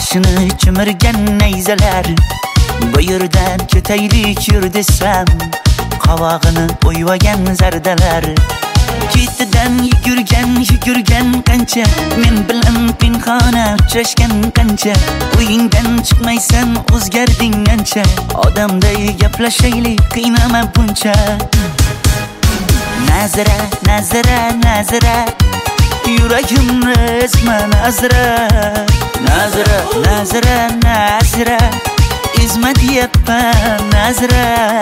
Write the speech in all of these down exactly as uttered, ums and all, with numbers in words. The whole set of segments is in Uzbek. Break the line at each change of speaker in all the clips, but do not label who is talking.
boshini chimirgan nayzalar. Bu yerdan ketaylik yur desam, qovog'ini o'yvagan zardalar. Ketidan yugurgan yugurgan qancha, men bilan pinhona uchrashgan qancha. Uyingdan chiqmaysan o'zgarding ancha, odamday gaplashaylik qiynama buncha. Nazira nazira nazira, yuragimni ezma nazira. Nazira nazira nazira, ezma deyapman nazira.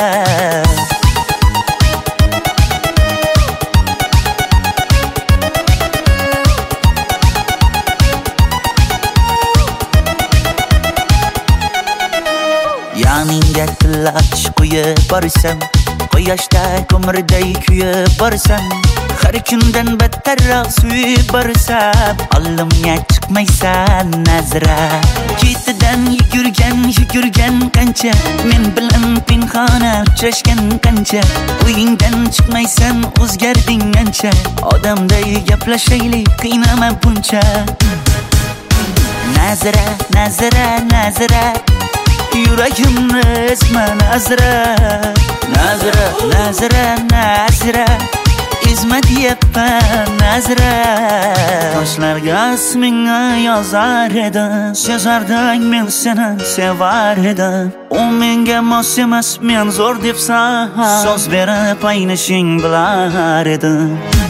Yaningga tillash qo'yib borsam, quyoshda ko'mirday kuyib borsam, har kundan battarroq suyib borsam, oldimga chiqmaysan nazira. Ketidan yugurgan yugurgan qancha, men bilan pinhona uchrashgan qancha. Uyingdan chiqmaysan o'zgarding ancha, odamday gaplashaylik qiynama buncha. Nazira nazira nazira, yuragimni ezma nazira. Nazira nazira nazira, ezma deyapman nazira. Toshlarga ismingni yozar edim, sezardim men seni sevar edim. U menga mos emas, men zo'r debsan, so'z berib aynishing bilar edim.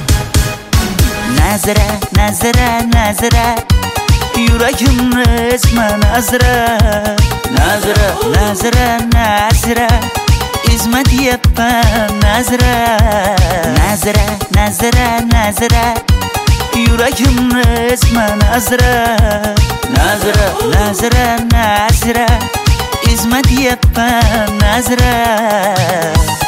Nazira nazira nazira, yuragimni ezma nazira. Nazira nazira nazira, ezma deyapman nazira. Nazira nazira nazira, yuragimni ezma nazira. Nazira nazira nazira, ezma deyapman nazira.